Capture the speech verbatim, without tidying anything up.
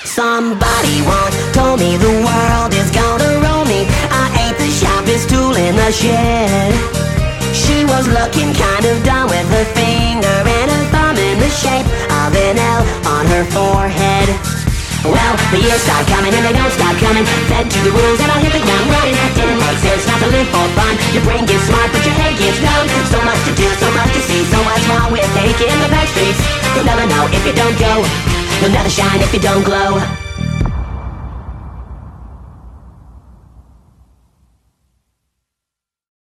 Somebody once told me the world is gonna roll me. I ain't the sharpest tool in the shed. She was looking kind of dumb with her finger and her thumb in the shape of an L on her forehead. Well, the years start coming and they don't stop coming. Fed to the rules and I hit the ground running. Didn't make sense not to live for fun. Your brain gets smart but your head gets dumb. So much to do, so much to see. So what's wrong with taking the back streets? You'll never know if you don't go. You'll never shine if you don't glow.